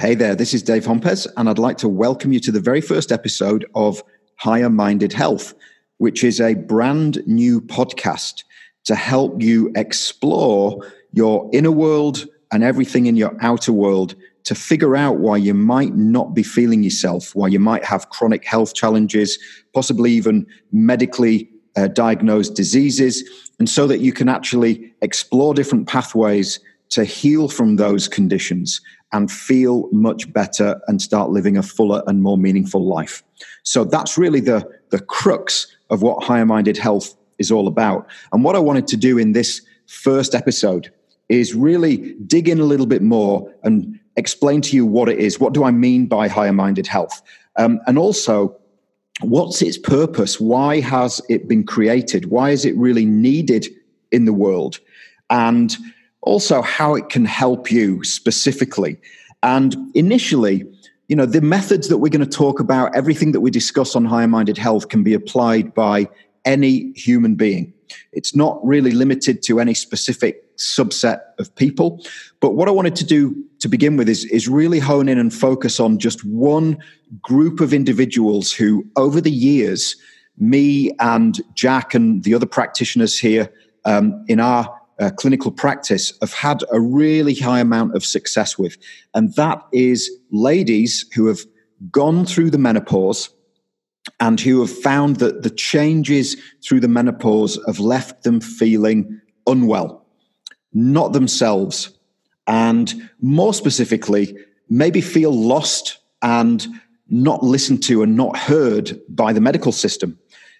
Hey there, this is Dave Hompes, and I'd like to welcome you to the very first episode of Higher Minded Health, which is a brand new podcast to help you explore your inner world and everything in your outer world to figure out why you might not be feeling yourself, why you might have chronic health challenges, possibly even medically diagnosed diseases, and so that you can actually explore different pathways to heal from those conditions and feel much better and start living a fuller and more meaningful life. So that's really the crux of what Higher Minded Health is all about. And what I wanted to do in this first episode is really dig in a little bit more and explain to you what it is. What do I mean by Higher Minded Health? And also, what's its purpose? Why has it been created? Why is it really needed in the world? And also how it can help you specifically. And initially, the methods that we're going to talk about, everything that we discuss on Higher Minded Health can be applied by any human being. It's not really limited to any specific subset of people. But what I wanted to do to begin with is really hone in and focus on just one group of individuals who, over the years, me and Jack and the other practitioners here in our clinical practice have had a really high amount of success with. And that is ladies who have gone through the menopause and who have found that the changes through the menopause have left them feeling unwell, not themselves, and more specifically, maybe feel lost and not listened to and not heard by the medical system.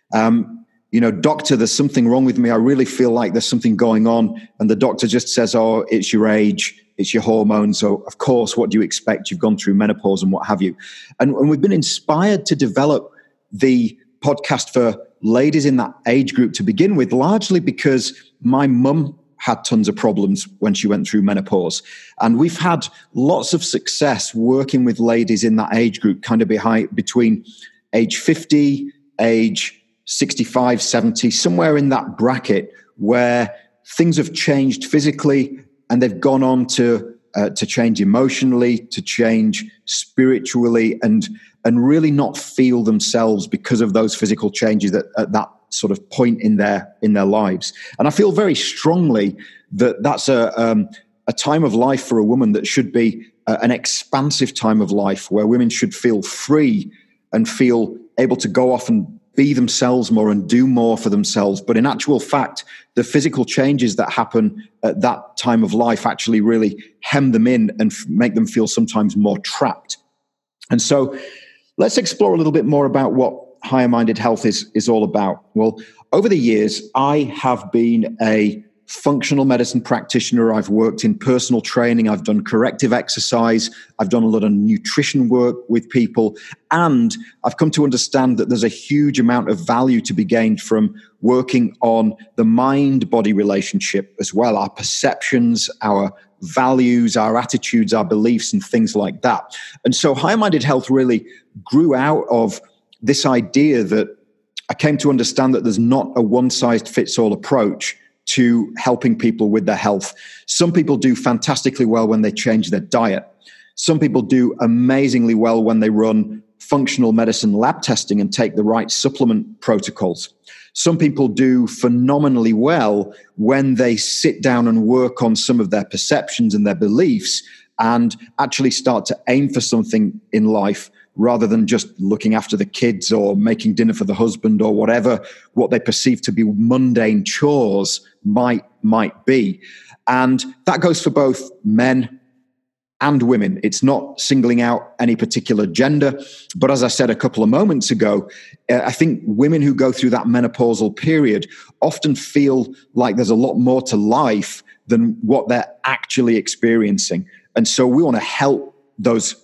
Doctor, there's something wrong with me. I really feel like there's something going on. And the doctor just says, oh, it's your age, it's your hormones. So of course, what do you expect? You've gone through menopause and what have you. And we've been inspired to develop the podcast for ladies in that age group to begin with, largely because my mum had tons of problems when she went through menopause. And we've had lots of success working with ladies in that age group, kind of between age 50, age 65, 70, somewhere in that bracket where things have changed physically and they've gone on to change emotionally, to change spiritually, and really not feel themselves because of those physical changes at that sort of point in their lives. And I feel very strongly that that's a time of life for a woman that should be an expansive time of life where women should feel free and feel able to go off and be themselves more and do more for themselves. But in actual fact, the physical changes that happen at that time of life actually really hem them in and make them feel sometimes more trapped. And so let's explore a little bit more about what Higher Minded Health is all about. Well, over the years, I have been a functional medicine practitioner. I've worked in personal training. I've done corrective exercise. I've done a lot of nutrition work with people. And I've come to understand that there's a huge amount of value to be gained from working on the mind-body relationship as well, our perceptions, our values, our attitudes, our beliefs, and things like that. And so Higher Minded Health really grew out of this idea that I came to understand that there's not a one-size-fits-all approach to helping people with their health. Some people do fantastically well when they change their diet. Some people do amazingly well when they run functional medicine lab testing and take the right supplement protocols. Some people do phenomenally well when they sit down and work on some of their perceptions and their beliefs and actually start to aim for something in life rather than just looking after the kids or making dinner for the husband or whatever what they perceive to be mundane chores might be. And that goes for both men and women. It's not singling out any particular gender. But as I said a couple of moments ago, I think women who go through that menopausal period often feel like there's a lot more to life than what they're actually experiencing. And so we want to help those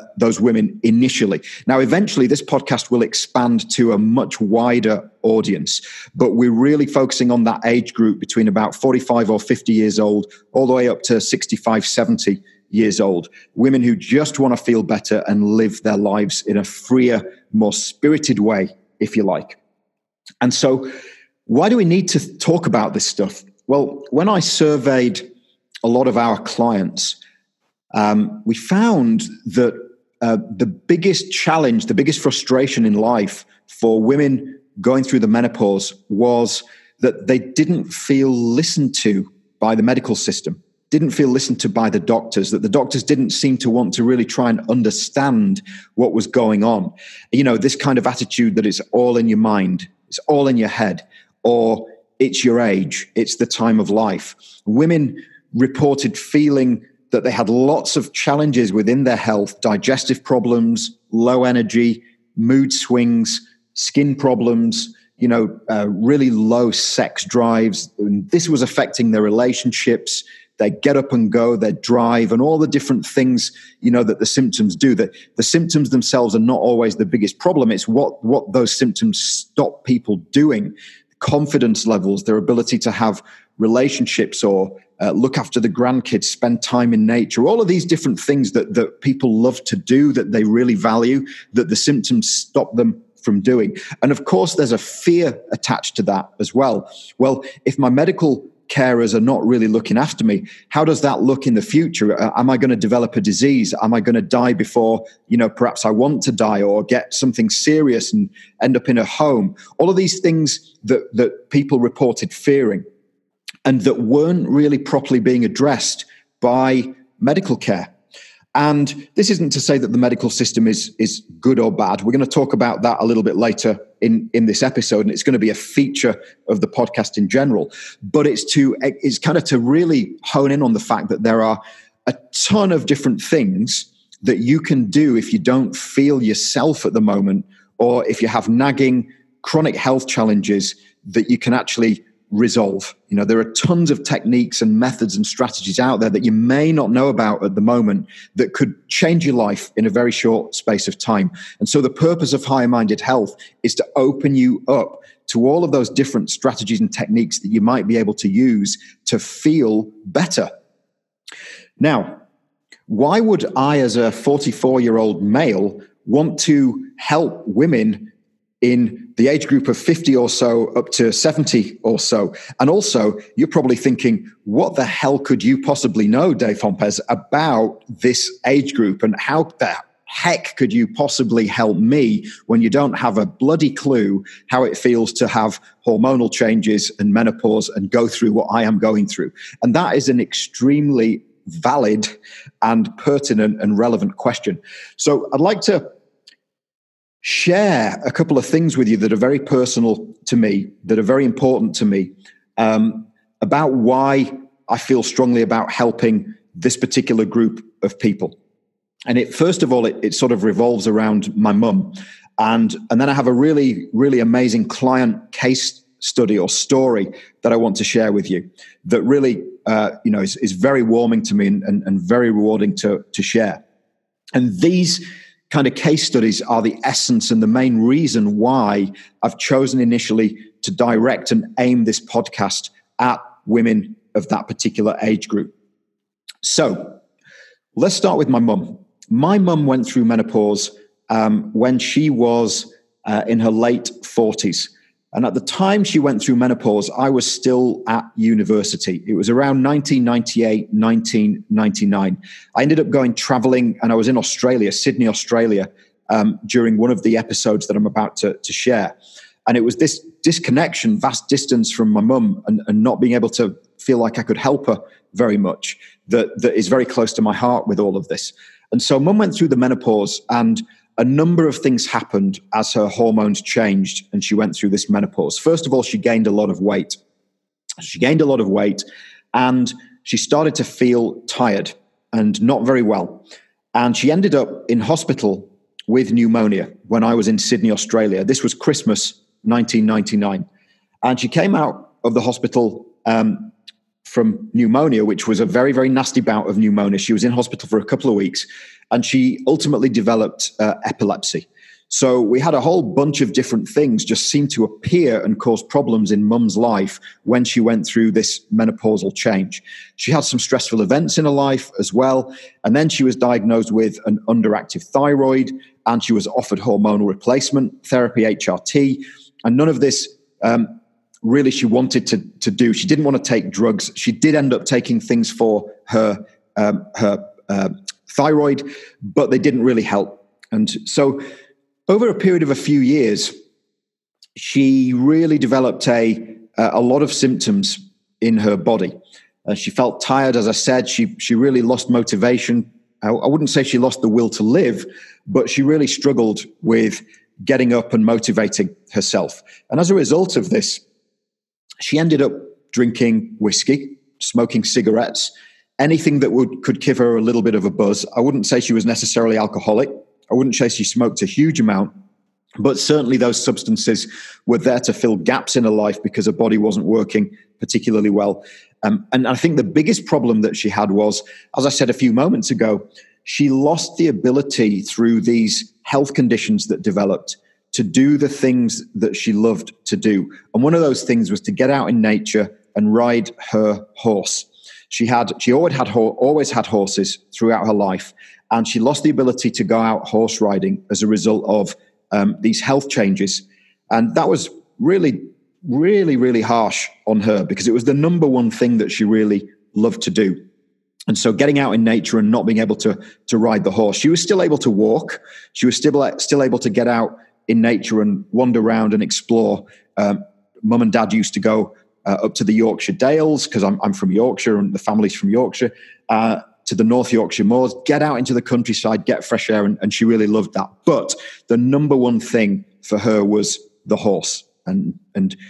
women initially. Now, eventually, this podcast will expand to a much wider audience, but we're really focusing on that age group between about 45 or 50 years old, all the way up to 65, 70 years old. Women who just want to feel better and live their lives in a freer, more spirited way, if you like. And so, why do we need to talk about this stuff? Well, when I surveyed a lot of our clients, we found that the biggest challenge, the biggest frustration in life for women going through the menopause was that they didn't feel listened to by the medical system, didn't feel listened to by the doctors, that the doctors didn't seem to want to really try and understand what was going on. You know, this kind of attitude that it's all in your mind, it's all in your head, or it's your age, it's the time of life. Women reported feeling that they had lots of challenges within their health, digestive problems, low energy, mood swings, skin problems, really low sex drives. And this was affecting their relationships, their get up and go, their drive, and all the different things, that the symptoms do. That the symptoms themselves are not always the biggest problem. It's what those symptoms stop people doing. Confidence levels, their ability to have relationships or look after the grandkids, spend time in nature, all of these different things that people love to do, that they really value, that the symptoms stop them from doing. And of course, there's a fear attached to that as well. Well, if my medical carers are not really looking after me, how does that look in the future? Am I going to develop a disease? Am I going to die before, perhaps I want to die, or get something serious and end up in a home? All of these things that people reported fearing and that weren't really properly being addressed by medical care. And this isn't to say that the medical system is good or bad. We're going to talk about that a little bit later in this episode, and it's going to be a feature of the podcast in general. But it's kind of to really hone in on the fact that there are a ton of different things that you can do if you don't feel yourself at the moment, or if you have nagging chronic health challenges that you can actually resolve. There are tons of techniques and methods and strategies out there that you may not know about at the moment that could change your life in a very short space of time. And so the purpose of Higher Minded Health is to open you up to all of those different strategies and techniques that you might be able to use to feel better. Now, why would I, as a 44-year-old male, want to help women in the age group of 50 or so up to 70 or so? And also, you're probably thinking, what the hell could you possibly know, Dave Hompeos, about this age group? And how the heck could you possibly help me when you don't have a bloody clue how it feels to have hormonal changes and menopause and go through what I am going through? And that is an extremely valid and pertinent and relevant question. So I'd like to share a couple of things with you that are very personal to me, that are very important to me, about why I feel strongly about helping this particular group of people. And first of all, it sort of revolves around my mum. And then I have a really, really amazing client case study or story that I want to share with you that really, is very warming to me and very rewarding to share. And these kind of case studies are the essence and the main reason why I've chosen initially to direct and aim this podcast at women of that particular age group. So let's start with my mum. My mum went through menopause when she was in her late 40s. And at the time she went through menopause, I was still at university. It was around 1998, 1999. I ended up going traveling, and I was in Australia, Sydney, Australia, during one of the episodes that I'm about to share. And it was this disconnection, vast distance from my mum, and not being able to feel like I could help her very much, that is very close to my heart with all of this. And so mum went through the menopause, and a number of things happened as her hormones changed and she went through this menopause. First of all, she gained a lot of weight. And she started to feel tired and not very well. And she ended up in hospital with pneumonia when I was in Sydney, Australia. This was Christmas 1999. And she came out of the hospital from pneumonia, which was a very, very nasty bout of pneumonia. She was in hospital for a couple of weeks, and she ultimately developed epilepsy. So we had a whole bunch of different things just seem to appear and cause problems in mum's life when she went through this menopausal change. She had some stressful events in her life as well. And then she was diagnosed with an underactive thyroid, and she was offered hormonal replacement therapy, HRT. And none of this really she wanted to do. She didn't want to take drugs. She did end up taking things for her thyroid, but they didn't really help. And so over a period of a few years, she really developed a lot of symptoms in her body. She felt tired, as I said. She really lost motivation. I wouldn't say she lost the will to live, but she really struggled with getting up and motivating herself. And as a result of this, she ended up drinking whiskey, smoking cigarettes, anything that could give her a little bit of a buzz. I wouldn't say she was necessarily alcoholic. I wouldn't say she smoked a huge amount, but certainly those substances were there to fill gaps in her life because her body wasn't working particularly well. And I think the biggest problem that she had was, as I said a few moments ago, she lost the ability through these health conditions that developed to do the things that she loved to do. And one of those things was to get out in nature and ride her horse. She always had horses throughout her life, and she lost the ability to go out horse riding as a result of these health changes. And that was really, really, really harsh on her because it was the number one thing that she really loved to do. And so getting out in nature and not being able to ride the horse, she was still able to walk. She was still able to get out in nature and wander around and explore. Mum and Dad used to go up to the Yorkshire Dales, because I'm from Yorkshire and the family's from Yorkshire, to the North Yorkshire Moors, get out into the countryside, get fresh air, and she really loved that. But the number one thing for her was the horse. And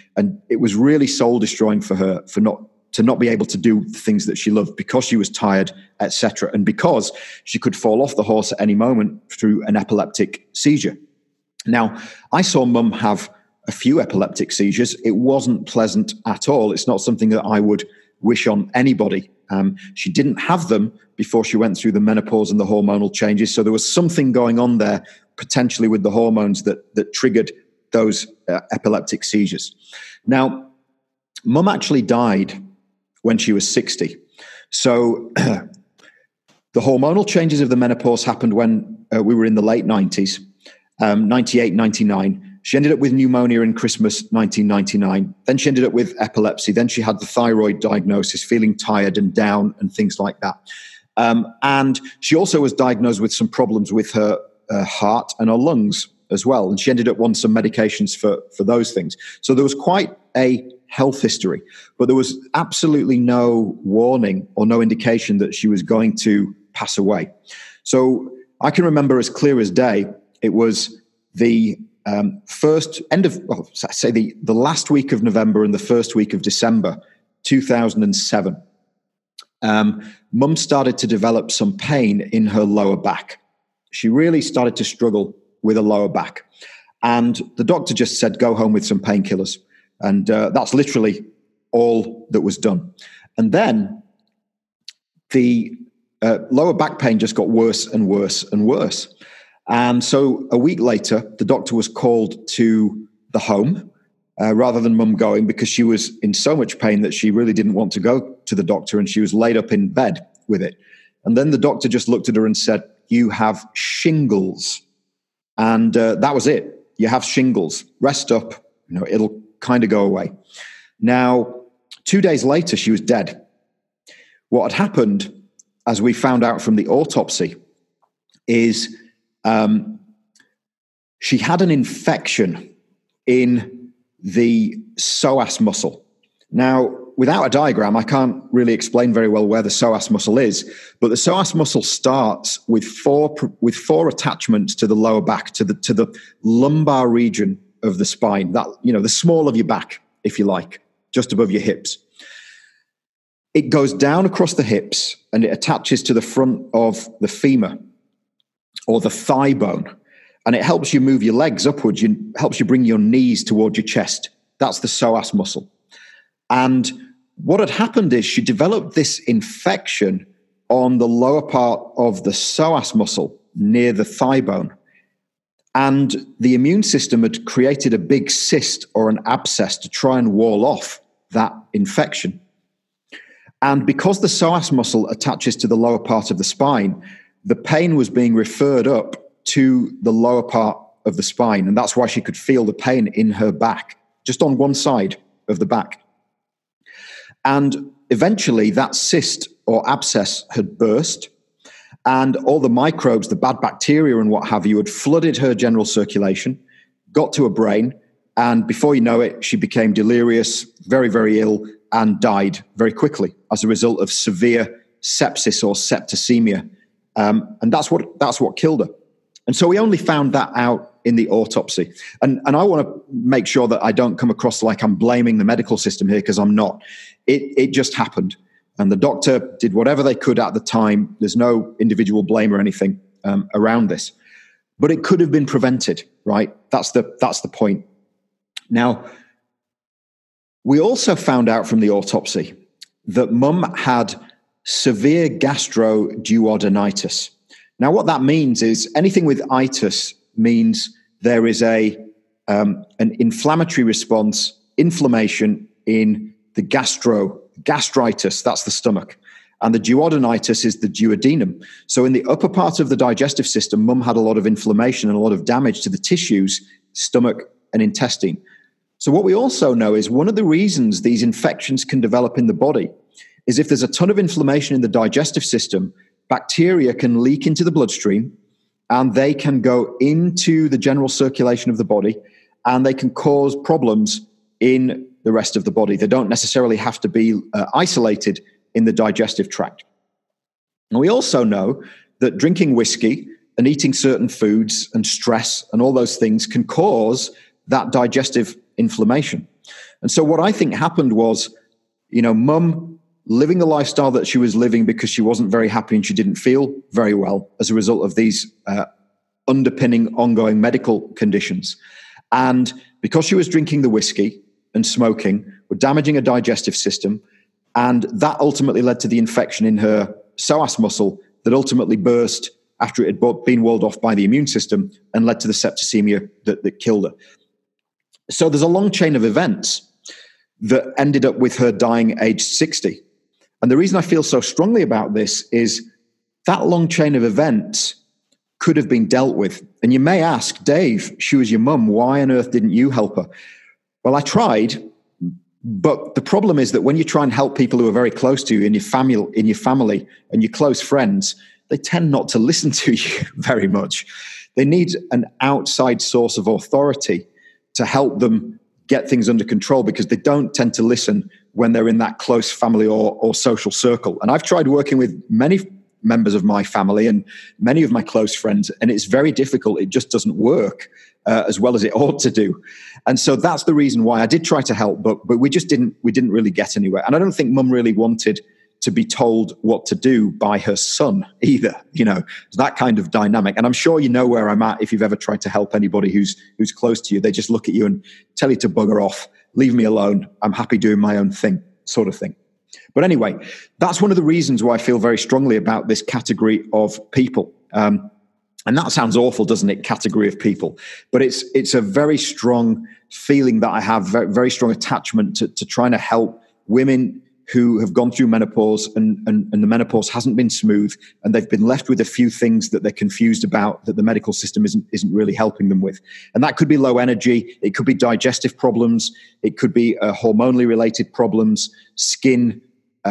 it was really soul destroying for her to not be able to do the things that she loved because she was tired, etc. And because she could fall off the horse at any moment through an epileptic seizure. Now, I saw Mum have a few epileptic seizures. It wasn't pleasant at all. It's not something that I would wish on anybody. She didn't have them before she went through the menopause and the hormonal changes. So there was something going on there potentially with the hormones that triggered those epileptic seizures. Now, Mum actually died when she was 60. So the hormonal changes of the menopause happened when we were in the late 90s, 98, 99. She ended up with pneumonia in Christmas 1999. Then she ended up with epilepsy. Then she had the thyroid diagnosis, feeling tired and down and things like that. And she also was diagnosed with some problems with her heart and her lungs as well. And she ended up on some medications for those things. So there was quite a health history, but there was absolutely no warning or no indication that she was going to pass away. So I can remember as clear as day, it was the the last week of November and the first week of December 2007. Mum started to develop some pain in her lower back. She really started to struggle with her lower back. And the doctor just said, go home with some painkillers. And that's literally all that was done. And then the lower back pain just got worse and worse and worse. And so a week later, the doctor was called to the home rather than Mum going, because she was in so much pain that she really didn't want to go to the doctor, and she was laid up in bed with it. And then the doctor just looked at her and said, you have shingles. And that was it. You have shingles. Rest up. It'll kind of go away. Now, 2 days later, she was dead. What had happened, as we found out from the autopsy, is she had an infection in the psoas muscle. Now, without a diagram, I can't really explain very well where the psoas muscle is, but the psoas muscle starts with four attachments to the lower back, to the lumbar region of the spine, that, the small of your back, if you like, just above your hips. It goes down across the hips and it attaches to the front of the femur or the thigh bone. And it helps you move your legs upwards. It helps you bring your knees towards your chest. That's the psoas muscle. And what had happened is she developed this infection on the lower part of the psoas muscle near the thigh bone. And the immune system had created a big cyst or an abscess to try and wall off that infection. And because the psoas muscle attaches to the lower part of the spine, the pain was being referred up to the lower part of the spine. And that's why she could feel the pain in her back, just on one side of the back. And eventually that cyst or abscess had burst. And all the microbes, the bad bacteria and what have you, had flooded her general circulation, got to her brain, and before you know it, she became delirious, very, very ill, and died very quickly as a result of severe sepsis or septicemia. And that's what killed her. And so we only found that out in the autopsy. And I want to make sure that I don't come across like I'm blaming the medical system here, because I'm not. It just happened. And the doctor did whatever they could at the time. There's no individual blame or anything around this. But it could have been prevented, right? That's the point. Now, we also found out from the autopsy that Mum had severe gastroduodenitis. Now, what that means is anything with itis means there is an inflammatory response, inflammation in the gastritis, that's the stomach. And the duodenitis is the duodenum. So in the upper part of the digestive system, Mum had a lot of inflammation and a lot of damage to the tissues, stomach and intestine. So what we also know is one of the reasons these infections can develop in the body is if there's a ton of inflammation in the digestive system, bacteria can leak into the bloodstream and they can go into the general circulation of the body and they can cause problems in the rest of the body. They don't necessarily have to be isolated in the digestive tract. And we also know that drinking whiskey and eating certain foods and stress and all those things can cause that digestive inflammation. And so what I think happened was, Mum living the lifestyle that she was living because she wasn't very happy and she didn't feel very well as a result of these underpinning ongoing medical conditions. And because she was drinking the whiskey and smoking, were damaging her digestive system, and that ultimately led to the infection in her psoas muscle that ultimately burst after it had been walled off by the immune system and led to the septicemia that killed her. So there's a long chain of events that ended up with her dying aged 60. And the reason I feel so strongly about this is that long chain of events could have been dealt with. And you may ask, Dave, she was your mum, why on earth didn't you help her? Well, I tried, but the problem is that when you try and help people who are very close to you in your family and your close friends, they tend not to listen to you very much. They need an outside source of authority to help them get things under control, because they don't tend to listen when they're in that close family or social circle. And I've tried working with many members of my family and many of my close friends, and it's very difficult. It just doesn't work as well as it ought to do. And so that's the reason why I did try to help, but we didn't really get anywhere. And I don't think Mum really wanted to be told what to do by her son either. It's that kind of dynamic. And I'm sure you know where I'm at if you've ever tried to help anybody who's close to you. They just look at you and tell you to bugger off, leave me alone. I'm happy doing my own thing, sort of thing. But anyway, that's one of the reasons why I feel very strongly about this category of people. And that sounds awful, doesn't it? Category of people. But it's a very strong feeling that I have, very, very strong attachment to trying to help women who have gone through menopause and the menopause hasn't been smooth, and they've been left with a few things that they're confused about that the medical system isn't really helping them with. And that could be low energy, it could be digestive problems, it could be hormonally related problems, skin,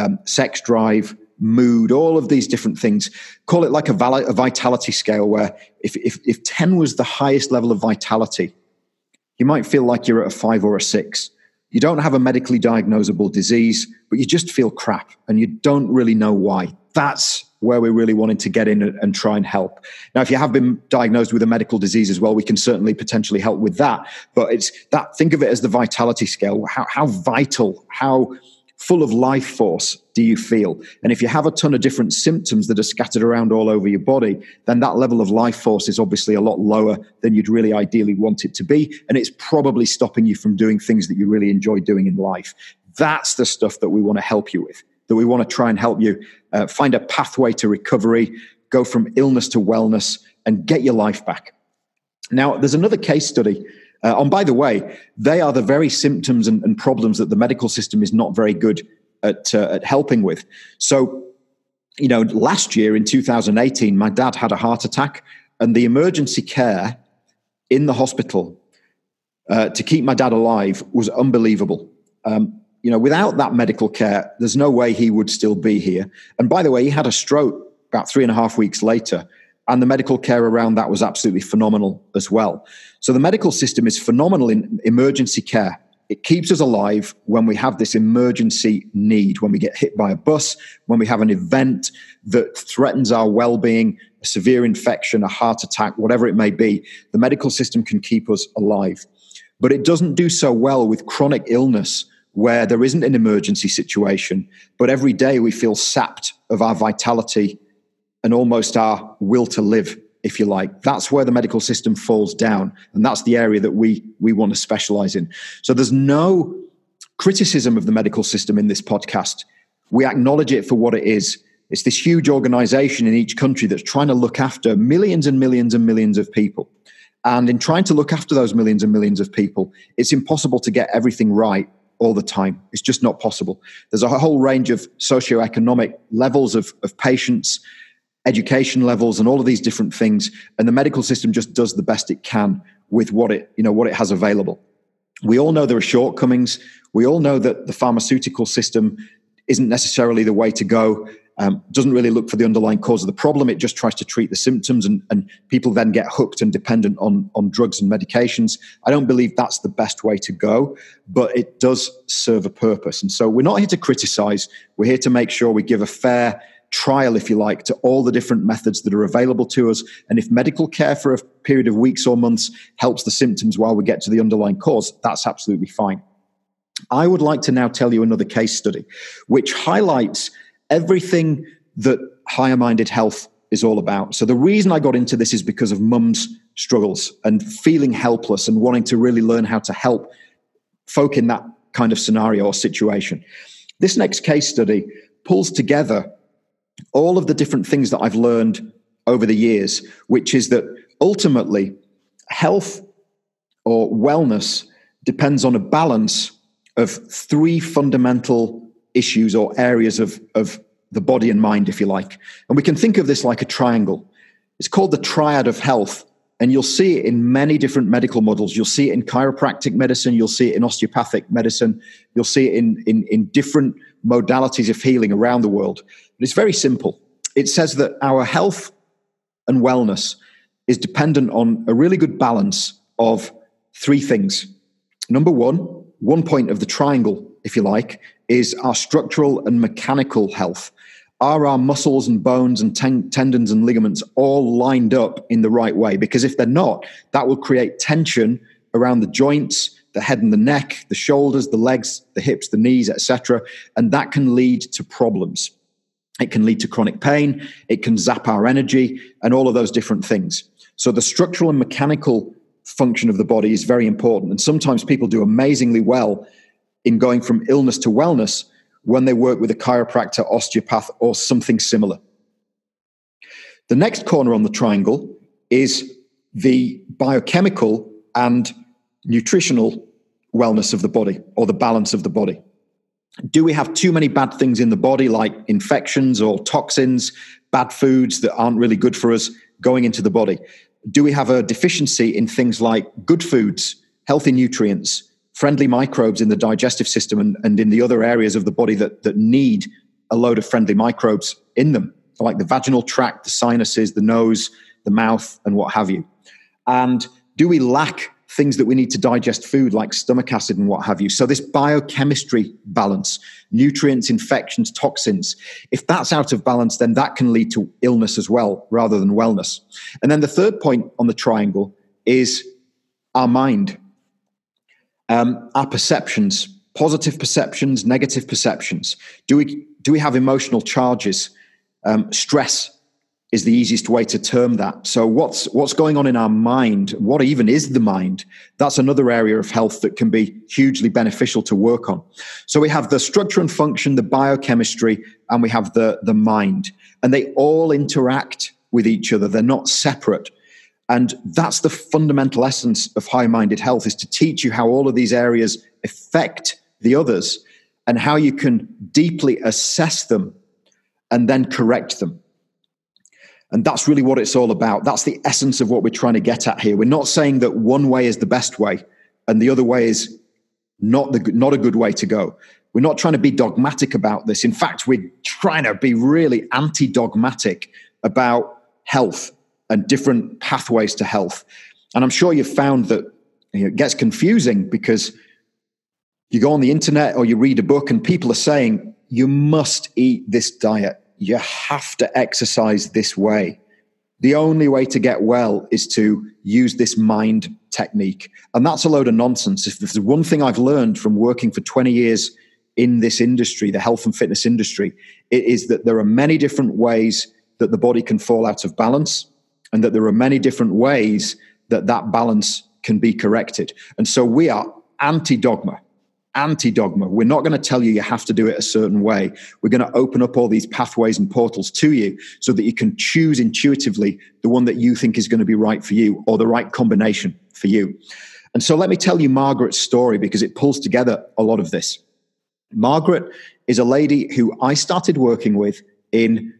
sex drive, mood, all of these different things. Call it like a vitality scale, where if 10 was the highest level of vitality, you might feel like you're at a 5 or a 6. You don't have a medically diagnosable disease, but you just feel crap and you don't really know why. That's where we're really wanting to get in and try and help. Now, if you have been diagnosed with a medical disease as well, we can certainly potentially help with that. But it's that, think of it as the vitality scale. How vital, how full of life force do you feel? And if you have a ton of different symptoms that are scattered around all over your body, then that level of life force is obviously a lot lower than you'd really ideally want it to be. And it's probably stopping you from doing things that you really enjoy doing in life. That's the stuff that we want to help you with, that we want to try and help you find a pathway to recovery, go from illness to wellness, and get your life back. Now, there's another case study. And by the way, they are the very symptoms and problems that the medical system is not very good at helping with. So, last year in 2018, my dad had a heart attack, and the emergency care in the hospital to keep my dad alive was unbelievable. Without that medical care, there's no way he would still be here. And by the way, he had a stroke about 3.5 weeks later. And the medical care around that was absolutely phenomenal as well. So the medical system is phenomenal in emergency care. It keeps us alive when we have this emergency need, when we get hit by a bus, when we have an event that threatens our well-being, a severe infection, a heart attack, whatever it may be. The medical system can keep us alive. But it doesn't do so well with chronic illness where there isn't an emergency situation, but every day we feel sapped of our vitality and almost our will to live, if you like. That's where the medical system falls down. And that's the area that we want to specialize in. So there's no criticism of the medical system in this podcast. We acknowledge it for what it is. It's this huge organization in each country that's trying to look after millions and millions and millions of people. And in trying to look after those millions and millions of people, it's impossible to get everything right all the time. It's just not possible. There's a whole range of socioeconomic levels of patients, education levels, and all of these different things. And the medical system just does the best it can with what it has available. We all know there are shortcomings. We all know that the pharmaceutical system isn't necessarily the way to go. Doesn't really look for the underlying cause of the problem. It just tries to treat the symptoms, and people then get hooked and dependent on drugs and medications. I don't believe that's the best way to go, but it does serve a purpose. And so we're not here to criticize. We're here to make sure we give a fair trial, if you like, to all the different methods that are available to us. And if medical care for a period of weeks or months helps the symptoms while we get to the underlying cause, that's absolutely fine. I would like to now tell you another case study, which highlights everything that Higher Minded Health is all about. So the reason I got into this is because of Mum's struggles and feeling helpless and wanting to really learn how to help folk in that kind of scenario or situation. This next case study pulls together all of the different things that I've learned over the years, which is that ultimately health or wellness depends on a balance of three fundamental issues or areas of the body and mind, if you like. And we can think of this like a triangle. It's called the triad of health. And you'll see it in many different medical models. You'll see it in chiropractic medicine. You'll see it in osteopathic medicine. You'll see it in different modalities of healing around the world. But it's very simple. It says that our health and wellness is dependent on a really good balance of three things. Number one point of the triangle, if you like, is our structural and mechanical health. Are our muscles and bones and tendons and ligaments all lined up in the right way? Because if they're not, that will create tension around the joints, the head and the neck, the shoulders, the legs, the hips, the knees, etc. And that can lead to problems. It can lead to chronic pain. It can zap our energy and all of those different things. So the structural and mechanical function of the body is very important. And sometimes people do amazingly well in going from illness to wellness when they work with a chiropractor, osteopath, or something similar. The next corner on the triangle is the biochemical and nutritional wellness of the body, or the balance of the body. Do we have too many bad things in the body, like infections or toxins, bad foods that aren't really good for us going into the body? Do we have a deficiency in things like good foods, healthy nutrients, friendly microbes in the digestive system and in the other areas of the body that need a load of friendly microbes in them, like the vaginal tract, the sinuses, the nose, the mouth, and what have you? And do we lack things that we need to digest food, like stomach acid and what have you? So this biochemistry balance, nutrients, infections, toxins, if that's out of balance, then that can lead to illness as well, rather than wellness. And then the third point on the triangle is our mind. Our perceptions, positive perceptions, negative perceptions. Do we have emotional charges? Stress is the easiest way to term that. So what's going on in our mind? What even is the mind? That's another area of health that can be hugely beneficial to work on. So we have the structure and function, the biochemistry, and we have the mind. And they all interact with each other. They're not separate. And that's the fundamental essence of high-minded health, is to teach you how all of these areas affect the others and how you can deeply assess them and then correct them. And that's really what it's all about. That's the essence of what we're trying to get at here. We're not saying that one way is the best way and the other way is not a good way to go. We're not trying to be dogmatic about this. In fact, we're trying to be really anti-dogmatic about health and different pathways to health. And I'm sure you've found that it gets confusing because you go on the internet or you read a book and people are saying, you must eat this diet. You have to exercise this way. The only way to get well is to use this mind technique. And that's a load of nonsense. If there's one thing I've learned from working for 20 years in this industry, the health and fitness industry, it is that there are many different ways that the body can fall out of balance, and that there are many different ways that that balance can be corrected. And so we are anti-dogma. We're not going to tell you have to do it a certain way. We're going to open up all these pathways and portals to you so that you can choose intuitively the one that you think is going to be right for you, or the right combination for you. And so let me tell you Margaret's story, because it pulls together a lot of this. Margaret is a lady who I started working with in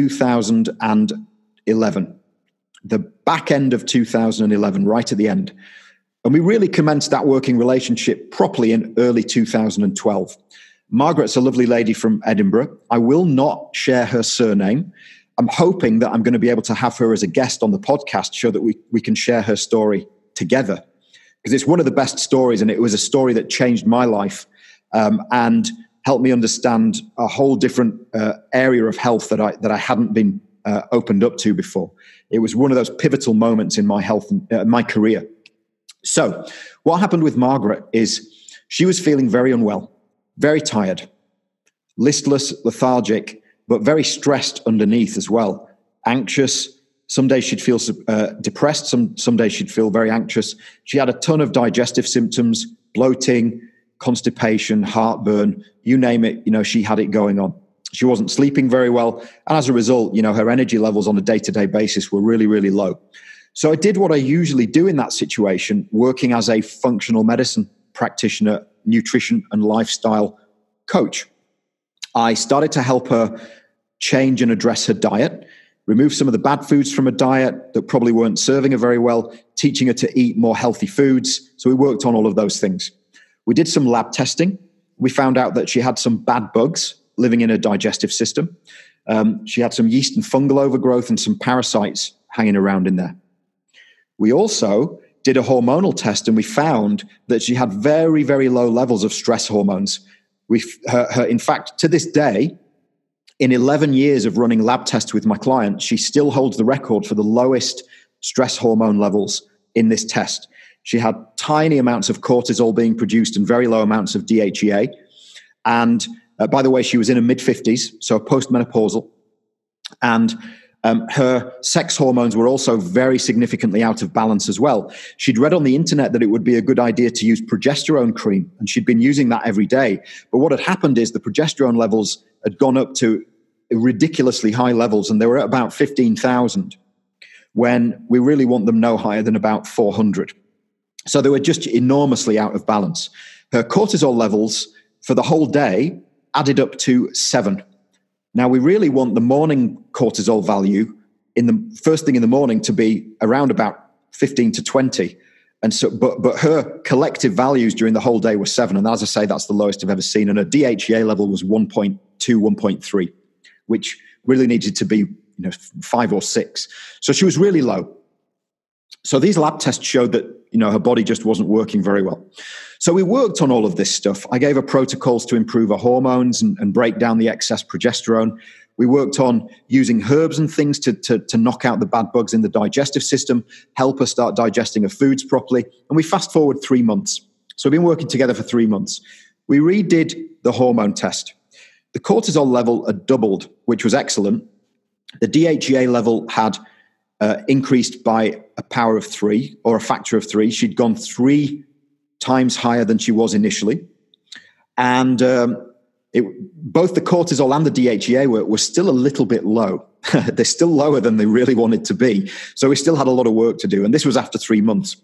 2011, the back end of 2011, right at the end. And we really commenced that working relationship properly in early 2012. Margaret's a lovely lady from Edinburgh. I will not share her surname. I'm hoping that I'm going to be able to have her as a guest on the podcast so that we can share her story together, because it's one of the best stories, and it was a story that changed my life and helped me understand a whole different area of health that I hadn't been opened up to before. It was one of those pivotal moments in my health, my career. So what happened with Margaret is she was feeling very unwell, very tired, listless, lethargic, but very stressed underneath as well. Anxious. Some days she'd feel depressed. Some days she'd feel very anxious. She had a ton of digestive symptoms, bloating, constipation, heartburn, you name it, she had it going on. She wasn't sleeping very well. And as a result, her energy levels on a day-to-day basis were really, really low. So I did what I usually do in that situation, working as a functional medicine practitioner, nutrition and lifestyle coach. I started to help her change and address her diet, remove some of the bad foods from her diet that probably weren't serving her very well, teaching her to eat more healthy foods. So we worked on all of those things. We did some lab testing. We found out that she had some bad bugs living in her digestive system. She had some yeast and fungal overgrowth and some parasites hanging around in there. We also did a hormonal test, and we found that she had very, very low levels of stress hormones. In fact, to this day, in 11 years of running lab tests with my client, she still holds the record for the lowest stress hormone levels in this test. She had tiny amounts of cortisol being produced and very low amounts of DHEA. And by the way, she was in her mid-50s, so postmenopausal. And her sex hormones were also very significantly out of balance as well. She'd read on the internet that it would be a good idea to use progesterone cream, and she'd been using that every day. But what had happened is the progesterone levels had gone up to ridiculously high levels, and they were at about 15,000, when we really want them no higher than about 400. So they were just enormously out of balance. Her cortisol levels for the whole day added up to 7. Now, we really want the morning cortisol value in the first thing in the morning to be around about 15 to 20. And so, but her collective values during the whole day were 7. And as I say, that's the lowest I've ever seen. And her DHEA level was 1.2, 1.3, which really needed to be 5 or 6. So she was really low. So these lab tests showed that, her body just wasn't working very well. So we worked on all of this stuff. I gave her protocols to improve her hormones and break down the excess progesterone. We worked on using herbs and things to knock out the bad bugs in the digestive system, help her start digesting her foods properly. And we fast forward 3 months. So we've been working together for 3 months. We redid the hormone test. The cortisol level had doubled, which was excellent. The DHEA level had increased by a power of 3 or a factor of 3. She'd gone 3 times higher than she was initially. And both the cortisol and the DHEA were still a little bit low. They're still lower than they really wanted to be. So we still had a lot of work to do. And this was after 3 months.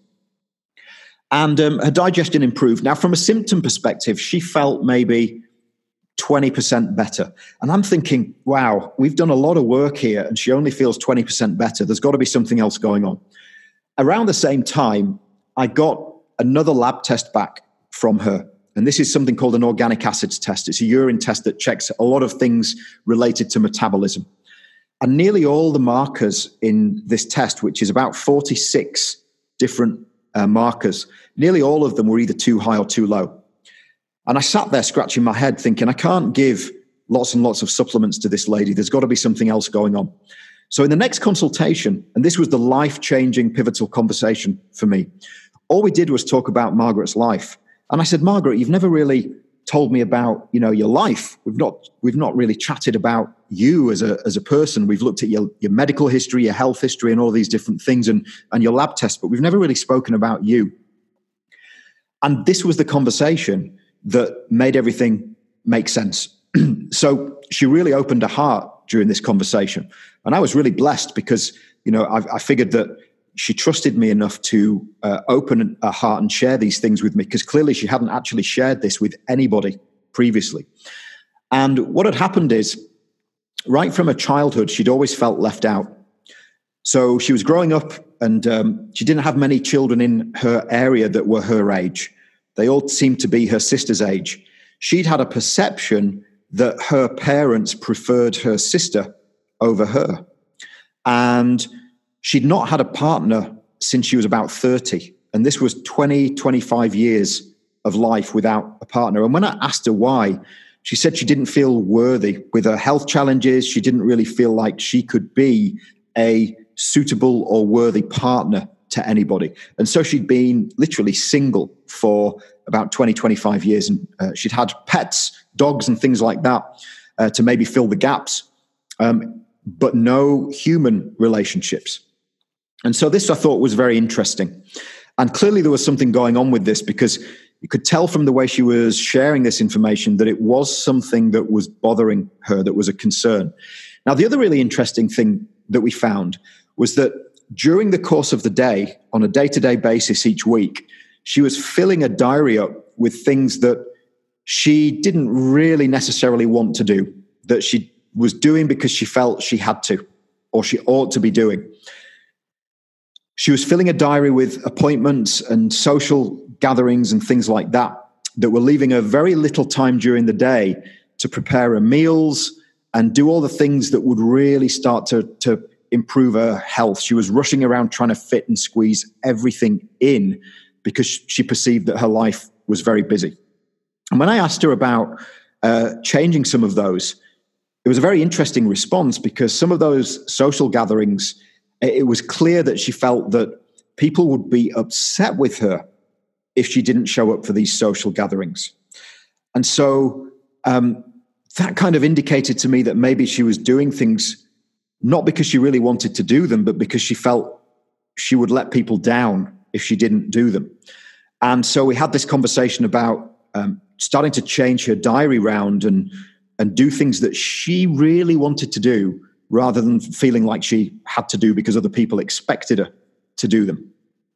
And her digestion improved. Now, from a symptom perspective, she felt maybe 20% better. And I'm thinking, wow, we've done a lot of work here and she only feels 20% better. There's got to be something else going on. Around the same time, I got another lab test back from her. And this is something called an organic acids test. It's a urine test that checks a lot of things related to metabolism. And nearly all the markers in this test, which is about 46 different markers, nearly all of them were either too high or too low. And I sat there scratching my head thinking, I can't give lots and lots of supplements to this lady. There's got to be something else going on. So in the next consultation, and this was the life-changing pivotal conversation for me, all we did was talk about Margaret's life. And I said, Margaret, you've never really told me about, your life. We've not really chatted about you as a person. We've looked at your medical history, your health history, and all these different things, and your lab tests, but we've never really spoken about you. And this was the conversation that made everything make sense. So she really opened her heart during this conversation. And I was really blessed because, I figured that she trusted me enough to open her heart and share these things with me, because clearly she hadn't actually shared this with anybody previously. And what had happened is, right from her childhood, she'd always felt left out. So she was growing up and she didn't have many children in her area that were her age. They all seemed to be her sister's age. She'd had a perception that her parents preferred her sister over her. And she'd not had a partner since she was about 30. And this was 20, 25 years of life without a partner. And when I asked her why, she said she didn't feel worthy with her health challenges. She didn't really feel like she could be a suitable or worthy partner to anybody. And so she'd been literally single for about 20, 25 years. And she'd had pets, dogs and things like that to maybe fill the gaps, but no human relationships. And so this I thought was very interesting. And clearly there was something going on with this, because you could tell from the way she was sharing this information that it was something that was bothering her, that was a concern. Now, the other really interesting thing that we found was that during the course of the day, on a day-to-day basis each week, she was filling a diary up with things that she didn't really necessarily want to do, that she was doing because she felt she had to, or she ought to be doing. She was filling a diary with appointments and social gatherings and things like that were leaving her very little time during the day to prepare her meals and do all the things that would really start to improve her health. She was rushing around trying to fit and squeeze everything in because she perceived that her life was very busy. And when I asked her about changing some of those, it was a very interesting response, because some of those social gatherings, it was clear that she felt that people would be upset with her if she didn't show up for these social gatherings. And so that kind of indicated to me that maybe she was doing things not because she really wanted to do them, but because she felt she would let people down if she didn't do them. And so we had this conversation about starting to change her diary round and do things that she really wanted to do, rather than feeling like she had to do because other people expected her to do them.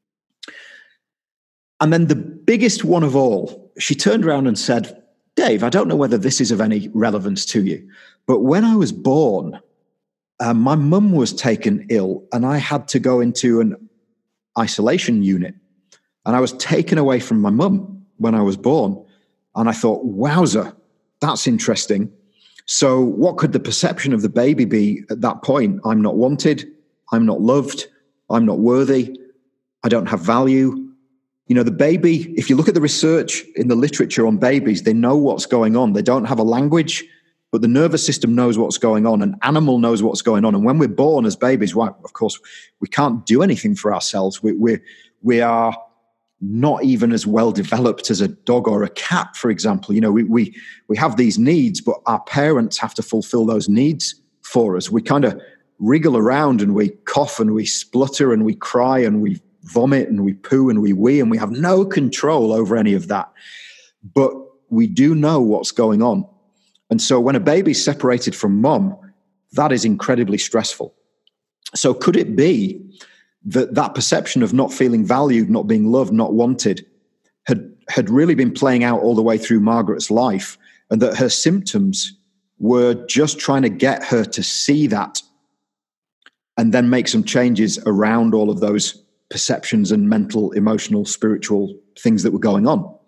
And then the biggest one of all, she turned around and said, Dave, I don't know whether this is of any relevance to you, but when I was born, my mum was taken ill and I had to go into an isolation unit. And I was taken away from my mum when I was born. And I thought, wowzer, that's interesting. So what could the perception of the baby be at that point? I'm not wanted. I'm not loved. I'm not worthy. I don't have value. The baby, if you look at the research in the literature on babies, they know what's going on. They don't have a language, but the nervous system knows what's going on. An animal knows what's going on. And when we're born as babies, well, of course, we can't do anything for ourselves. We are not even as well developed as a dog or a cat, for example. We have these needs, but our parents have to fulfill those needs for us. We kind of wriggle around and we cough and we splutter and we cry and we vomit and we poo and we wee, and we have no control over any of that. But we do know what's going on. And so when a baby's separated from mom, that is incredibly stressful. So could it be that perception of not feeling valued, not being loved, not wanted had really been playing out all the way through Margaret's life, and that her symptoms were just trying to get her to see that and then make some changes around all of those perceptions and mental, emotional, spiritual things that were going on?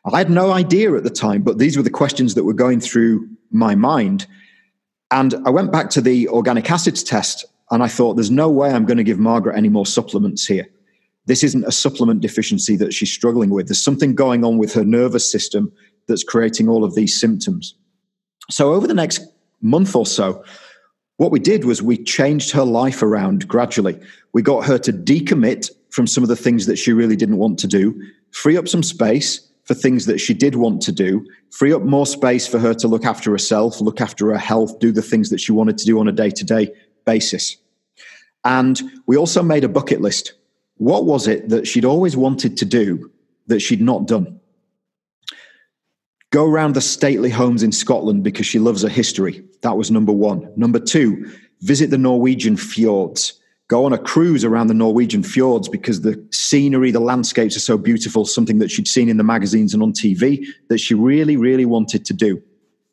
I had no idea at the time, but these were the questions that were going through my mind. And I went back to the organic acids test and I thought, there's no way I'm going to give Margaret any more supplements here. This isn't a supplement deficiency that she's struggling with. There's something going on with her nervous system that's creating all of these symptoms. So over the next month or so, what we did was we changed her life around gradually. We got her to decommit from some of the things that she really didn't want to do, free up some space for things that she did want to do, free up more space for her to look after herself, look after her health, do the things that she wanted to do on a day-to-day basis. And we also made a bucket list. What was it that she'd always wanted to do that she'd not done? Go around the stately homes in Scotland because she loves her history. That was number one. Number two, visit the Norwegian fjords. Go on a cruise around the Norwegian fjords because the scenery, the landscapes are so beautiful, something that she'd seen in the magazines and on TV that she really, really wanted to do.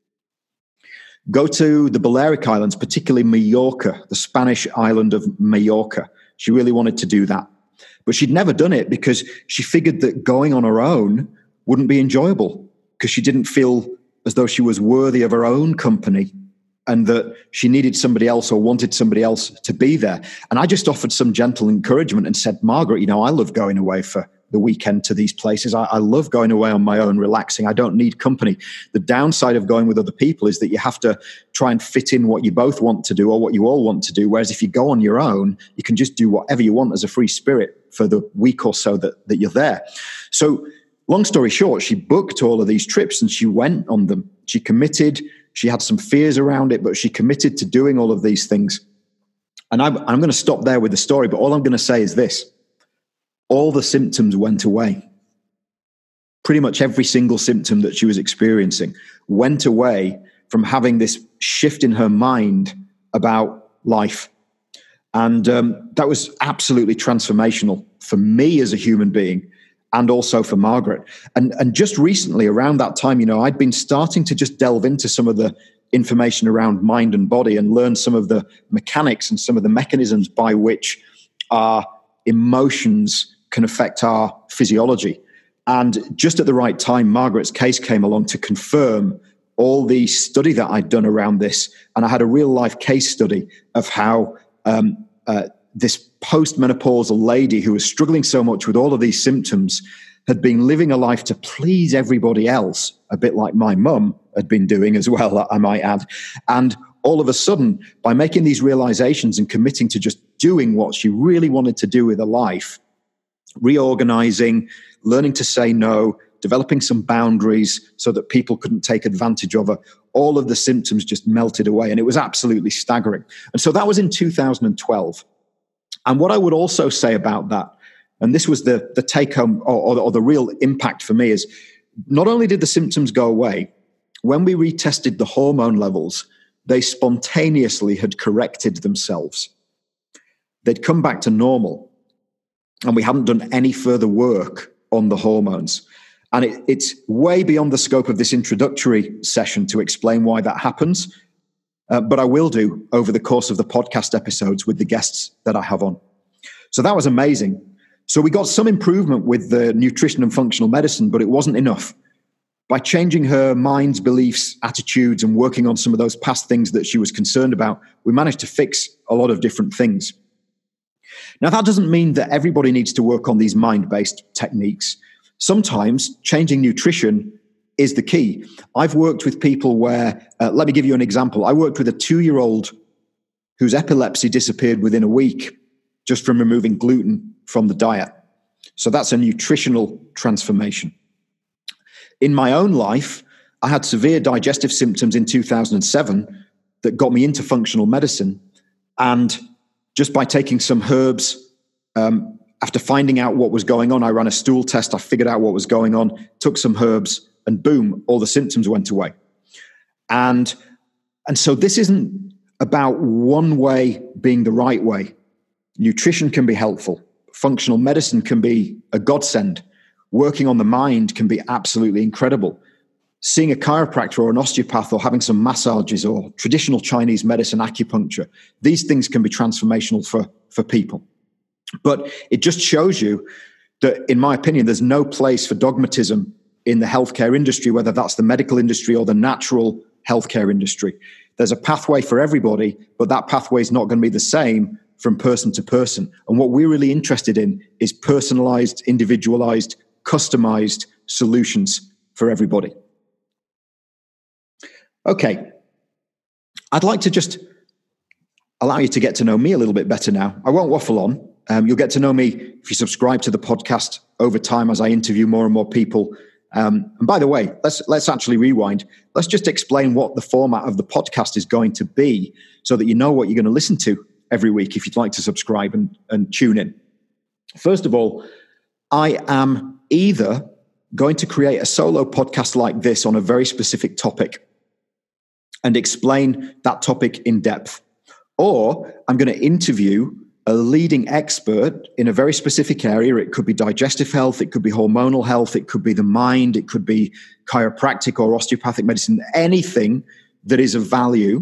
Go to the Balearic Islands, particularly Mallorca, the Spanish island of Mallorca. She really wanted to do that. But she'd never done it because she figured that going on her own wouldn't be enjoyable because she didn't feel as though she was worthy of her own company and that she needed somebody else or wanted somebody else to be there. And I just offered some gentle encouragement and said, Margaret, I love going away for the weekend to these places. I love going away on my own, relaxing. I don't need company. The downside of going with other people is that you have to try and fit in what you both want to do or what you all want to do. Whereas if you go on your own, you can just do whatever you want as a free spirit for the week or so that you're there. So long story short, she booked all of these trips and she went on them. She committed. She had some fears around it, but she committed to doing all of these things. And I'm going to stop there with the story, but all I'm going to say is this. All the symptoms went away. Pretty much every single symptom that she was experiencing went away from having this shift in her mind about life. And that was absolutely transformational for me as a human being and also for Margaret. And just recently around that time, I'd been starting to just delve into some of the information around mind and body and learn some of the mechanics and some of the mechanisms by which our emotions can affect our physiology. And just at the right time, Margaret's case came along to confirm all the study that I'd done around this. And I had a real life case study of how this postmenopausal lady who was struggling so much with all of these symptoms had been living a life to please everybody else, a bit like my mum had been doing as well, I might add. And all of a sudden, by making these realizations and committing to just doing what she really wanted to do with her life, reorganizing, learning to say no, developing some boundaries so that people couldn't take advantage of her, all of the symptoms just melted away. And it was absolutely staggering. And so that was in 2012. And what I would also say about that, and this was the take home or the real impact for me, is not only did the symptoms go away, when we retested the hormone levels, they spontaneously had corrected themselves. They'd come back to normal. And we hadn't done any further work on the hormones. And it's way beyond the scope of this introductory session to explain why that happens. But I will do over the course of the podcast episodes with the guests that I have on. So that was amazing. So we got some improvement with the nutrition and functional medicine, but it wasn't enough. By changing her mind's beliefs, attitudes, and working on some of those past things that she was concerned about, we managed to fix a lot of different things. Now, that doesn't mean that everybody needs to work on these mind-based techniques. Sometimes changing nutrition is the key. I've worked with people where, let me give you an example. I worked with a 2-year-old whose epilepsy disappeared within a week just from removing gluten from the diet. So that's a nutritional transformation. In my own life, I had severe digestive symptoms in 2007 that got me into functional medicine. And just by taking some herbs, after finding out what was going on, I ran a stool test, I figured out what was going on, took some herbs, and boom, all the symptoms went away. And so this isn't about one way being the right way. Nutrition can be helpful. Functional medicine can be a godsend. Working on the mind can be absolutely incredible. Seeing a chiropractor or an osteopath or having some massages or traditional Chinese medicine, acupuncture, these things can be transformational for people. But it just shows you that, in my opinion, there's no place for dogmatism in the healthcare industry, whether that's the medical industry or the natural healthcare industry. There's a pathway for everybody, but that pathway is not going to be the same from person to person. And what we're really interested in is personalized, individualized, customized solutions for everybody. Okay. I'd like to just allow you to get to know me a little bit better now. I won't waffle on. You'll get to know me if you subscribe to the podcast over time as I interview more and more people. And by the way, let's actually rewind. Let's just explain what the format of the podcast is going to be so that you know what you're going to listen to every week if you'd like to subscribe and tune in. First of all, I am either going to create a solo podcast like this on a very specific topic and explain that topic in depth, or I'm going to interview a leading expert in a very specific area. It could be digestive health, it could be hormonal health, it could be the mind, it could be chiropractic or osteopathic medicine, anything that is of value.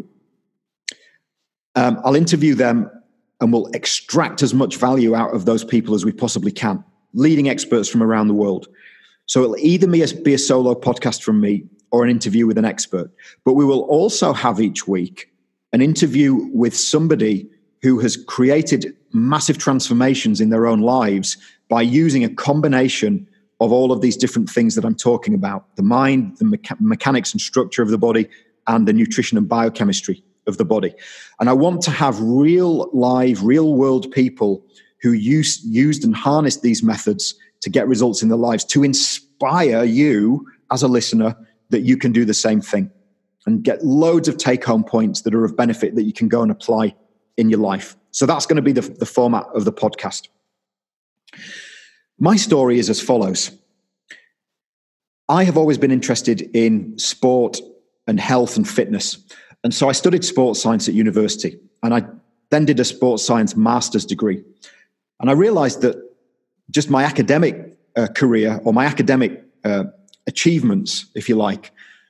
I'll interview them and we'll extract as much value out of those people as we possibly can, leading experts from around the world. So it'll either be a solo podcast from me or an interview with an expert. But we will also have each week an interview with somebody who has created massive transformations in their own lives by using a combination of all of these different things that I'm talking about: the mind, the mechanics and structure of the body, and the nutrition and biochemistry of the body. And I want to have real live, real world people who used and harnessed these methods to get results in their lives, to inspire you as a listener that you can do the same thing and get loads of take-home points that are of benefit that you can go and apply in your life. So that's going to be the format of the podcast. My story is as follows. I have always been interested in sport and health and fitness. And so I studied sports science at university, and I then did a sports science master's degree. And I realized that just my academic career, or my academic achievements, if you like,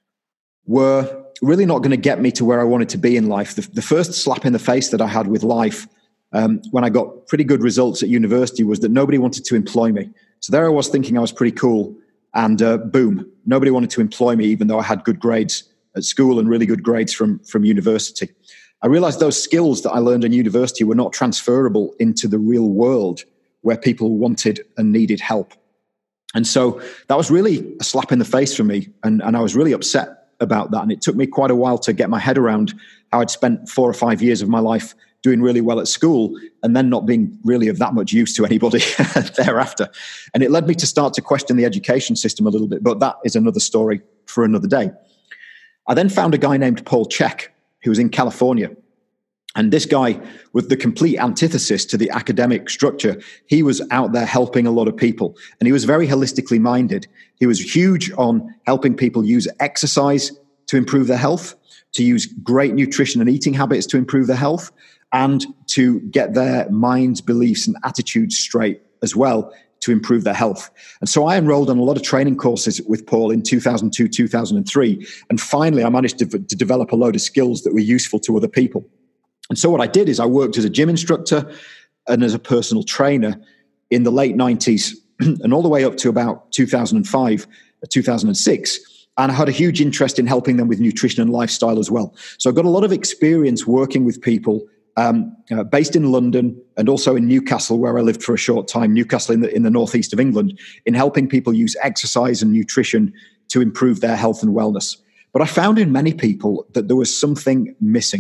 were really not going to get me to where I wanted to be in life. The first slap in the face that I had with life when I got pretty good results at university was that nobody wanted to employ me. So there I was thinking I was pretty cool, and boom, nobody wanted to employ me even though I had good grades at school and really good grades from university. I realized those skills that I learned in university were not transferable into the real world where people wanted and needed help. And so that was really a slap in the face for me. And I was really upset about that. And it took me quite a while to get my head around how I'd spent 4 or 5 years of my life doing really well at school and then not being really of that much use to anybody thereafter. And it led me to start to question the education system a little bit, but that is another story for another day. I then found a guy named Paul Chek, who was in California. And this guy was the complete antithesis to the academic structure. He was out there helping a lot of people, and he was very holistically minded. He was huge on helping people use exercise to improve their health, to use great nutrition and eating habits to improve their health, and to get their minds, beliefs, and attitudes straight as well to improve their health. And so I enrolled on a lot of training courses with Paul in 2002, 2003. And finally, I managed to develop a load of skills that were useful to other people. And so what I did is I worked as a gym instructor and as a personal trainer in the late 90s and all the way up to about 2005, 2006. And I had a huge interest in helping them with nutrition and lifestyle as well. So I've got a lot of experience working with people based in London and also in Newcastle, where I lived for a short time, Newcastle in the northeast of England, in helping people use exercise and nutrition to improve their health and wellness. But I found in many people that there was something missing.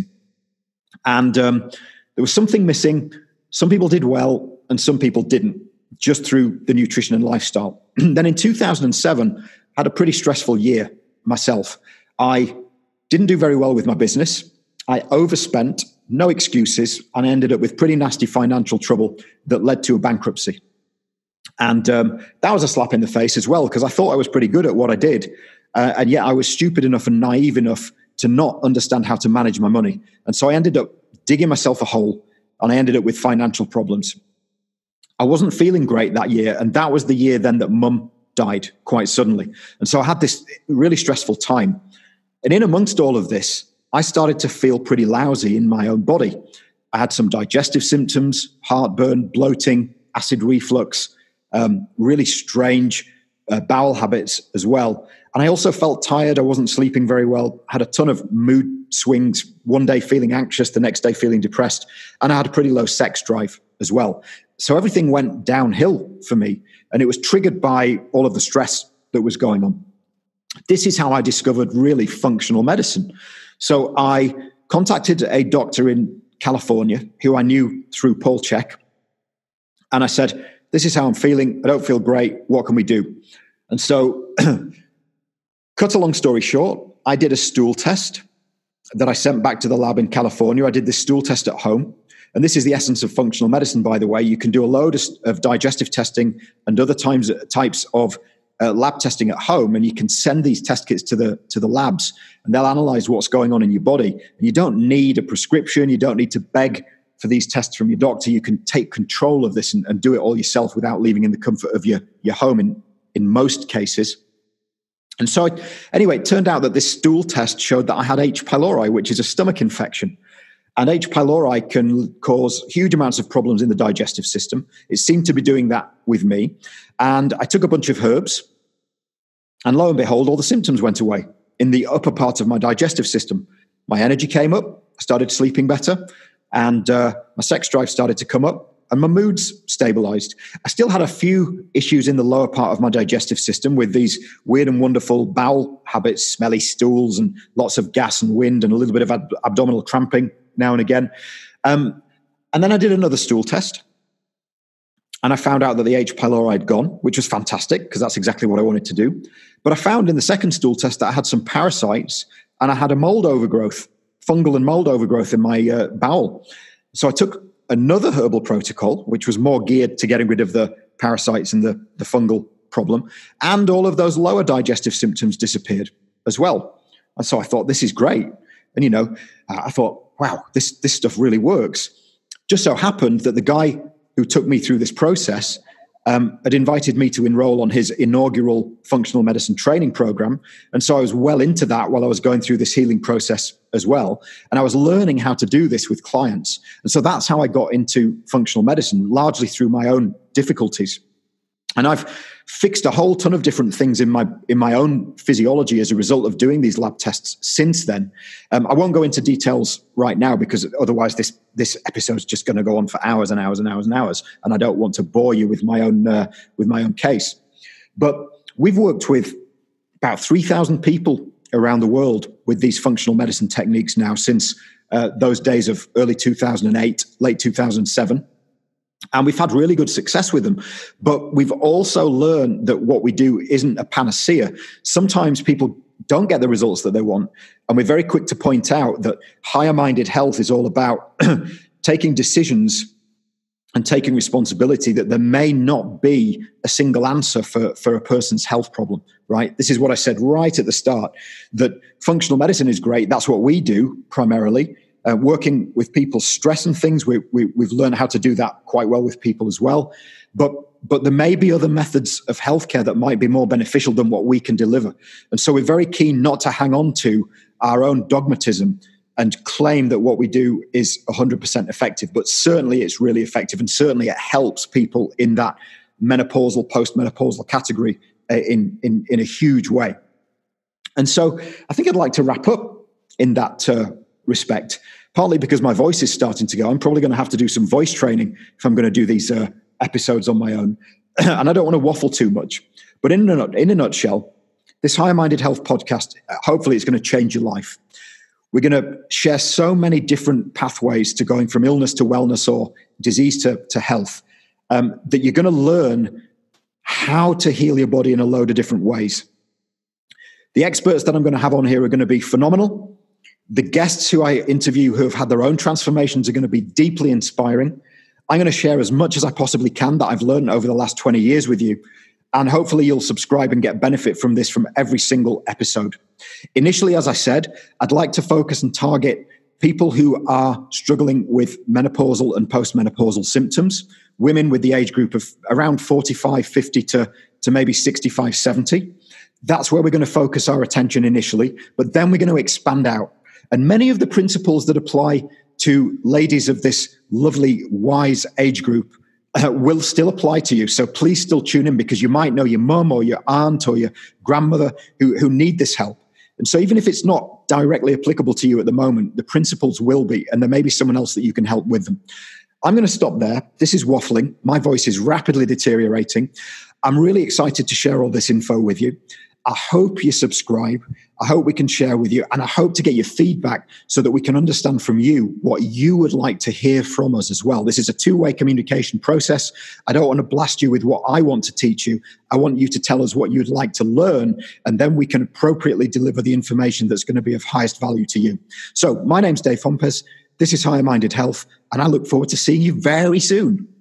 And there was something missing. Some people did well and some people didn't, just through the nutrition and lifestyle. Then in 2007, I had a pretty stressful year myself. I didn't do very well with my business. I overspent, no excuses, and I ended up with pretty nasty financial trouble that led to a bankruptcy. And that was a slap in the face as well, because I thought I was pretty good at what I did. And yet I was stupid enough and naive enough to not understand how to manage my money. And so I ended up digging myself a hole, and I ended up with financial problems. I wasn't feeling great that year. And that was the year then that Mum died quite suddenly. And so I had this really stressful time. And in amongst all of this, I started to feel pretty lousy in my own body. I had some digestive symptoms, heartburn, bloating, acid reflux, really strange bowel habits as well. And I also felt tired. I wasn't sleeping very well, had a ton of mood swings, one day feeling anxious, the next day feeling depressed. And I had a pretty low sex drive as well. So everything went downhill for me. And it was triggered by all of the stress that was going on. This is how I discovered really functional medicine. So I contacted a doctor in California who I knew through Paul Chek. And I said, this is how I'm feeling. I don't feel great. What can we do? And so, cut a long story short, I did a stool test that I sent back to the lab in California. I did this stool test at home. And this is the essence of functional medicine, by the way. You can do a load of digestive testing and other types of lab testing at home, and you can send these test kits to the labs, and they'll analyze what's going on in your body. And you don't need a prescription. You don't need to beg for these tests from your doctor. You can take control of this and do it all yourself without leaving in the comfort of your home in most cases. And so, anyway, it turned out that this stool test showed that I had H. pylori, which is a stomach infection. And H. pylori can cause huge amounts of problems in the digestive system. It seemed to be doing that with me. And I took a bunch of herbs, and lo and behold, all the symptoms went away in the upper part of my digestive system. My energy came up, I started sleeping better, and my sex drive started to come up, and my moods stabilized. I still had a few issues in the lower part of my digestive system with these weird and wonderful bowel habits, smelly stools, and lots of gas and wind, and a little bit of abdominal cramping now and again. And then I did another stool test, and I found out that the H. pylori had gone, which was fantastic because that's exactly what I wanted to do. But I found in the second stool test that I had some parasites, and I had a mold overgrowth, fungal and mold overgrowth in my bowel. So I took another herbal protocol, which was more geared to getting rid of the parasites and the fungal problem, and all of those lower digestive symptoms disappeared as well. And so I thought, this is great. And, I thought, wow, this stuff really works. Just so happened that the guy who took me through this process had invited me to enroll on his inaugural functional medicine training program. And so I was well into that while I was going through this healing process as well. And I was learning how to do this with clients. And so that's how I got into functional medicine, largely through my own difficulties. And I've fixed a whole ton of different things in my own physiology as a result of doing these lab tests since then. I won't go into details right now because otherwise this episode is just going to go on for hours and hours and hours and hours, and I don't want to bore you with my own case. But we've worked with about 3,000 people around the world with these functional medicine techniques now since those days of early 2008, late 2007. And we've had really good success with them. But we've also learned that what we do isn't a panacea. Sometimes people don't get the results that they want. And we're very quick to point out that higher-minded health is all about taking decisions and taking responsibility, that there may not be a single answer for a person's health problem, right? This is what I said right at the start, that functional medicine is great. That's what we do primarily. Working with people's stress and things, we've learned how to do that quite well with people as well. But there may be other methods of healthcare that might be more beneficial than what we can deliver. And so we're very keen not to hang on to our own dogmatism and claim that what we do is 100% effective. But certainly it's really effective, and certainly it helps people in that menopausal, postmenopausal category in a huge way. And so I think I'd like to wrap up in that respect, partly because my voice is starting to go. I'm probably going to have to do some voice training if I'm going to do these episodes on my own. And I don't want to waffle too much. But in a nutshell, this Higher Minded Health podcast, hopefully it's going to change your life. We're going to share so many different pathways to going from illness to wellness or disease to health, that you're going to learn how to heal your body in a load of different ways. The experts that I'm going to have on here are going to be phenomenal. The guests who I interview who have had their own transformations are going to be deeply inspiring. I'm going to share as much as I possibly can that I've learned over the last 20 years with you. And hopefully you'll subscribe and get benefit from this from every single episode. Initially, as I said, I'd like to focus and target people who are struggling with menopausal and postmenopausal symptoms, women with the age group of around 45, 50 to maybe 65, 70. That's where we're going to focus our attention initially, but then we're going to expand out. And many of the principles that apply to ladies of this lovely, wise age group will still apply to you. So please still tune in, because you might know your mum or your aunt or your grandmother who need this help. And so even if it's not directly applicable to you at the moment, the principles will be, and there may be someone else that you can help with them. I'm going to stop there. This is waffling. My voice is rapidly deteriorating. I'm really excited to share all this info with you. I hope you subscribe. I hope we can share with you, and I hope to get your feedback so that we can understand from you what you would like to hear from us as well. This is a two-way communication process. I don't want to blast you with what I want to teach you. I want you to tell us what you'd like to learn, and then we can appropriately deliver the information that's going to be of highest value to you. So my name's Dave Fompes. This is Higher Minded Health, and I look forward to seeing you very soon.